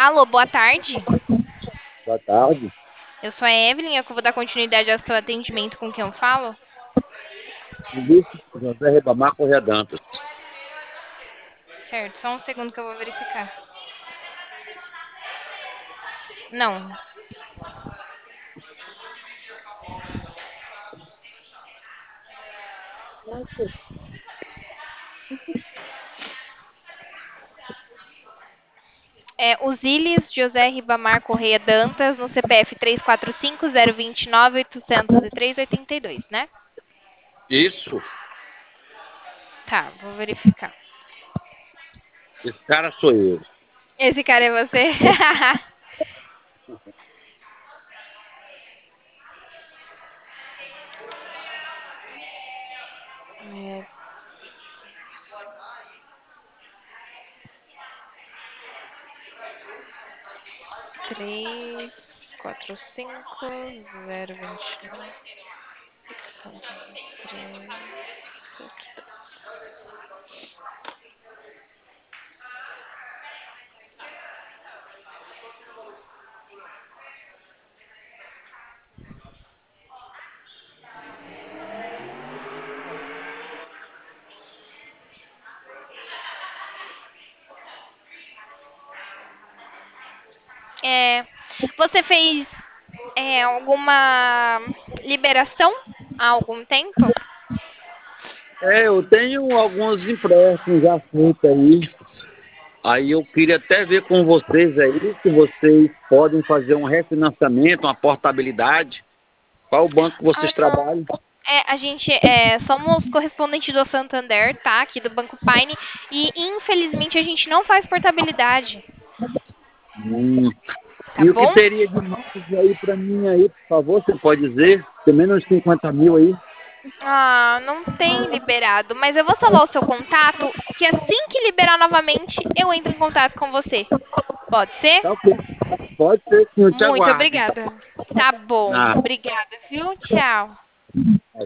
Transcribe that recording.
Alô, boa tarde. Boa tarde. Eu sou a Evelyn, eu que vou dar continuidade ao seu atendimento com quem eu falo. Ministro José Ribamar Correia Dantas. Certo, só um segundo que eu vou verificar. Não. É Osílis José Ribamar Correia Dantas, no CPF 345029-803-82, né? Isso, Tá, vou verificar. esse cara sou eu. Esse cara é você? É 345029-803-82. É, você fez alguma liberação há algum tempo? Eu tenho alguns empréstimos já feitos aí. Aí eu queria até ver com vocês aí se vocês podem fazer um refinanciamento, uma portabilidade. Qual o banco que vocês Ah, não. trabalham? A gente somos correspondentes do Santander, tá? Aqui do Banco Paine. E infelizmente a gente não faz portabilidade, tá Hum. tá E o que bom? teria de mais aí para mim aí, por favor, você pode dizer? Tem menos de 50 mil aí? Ah, não tem liberado, mas eu vou salvar o seu contato, que assim que liberar novamente, eu entro em contato com você. Pode ser? Tá ok. Pode ser sim, eu te Muito aguardo, então. obrigada. Tá bom, Ah. obrigada, viu? Tchau.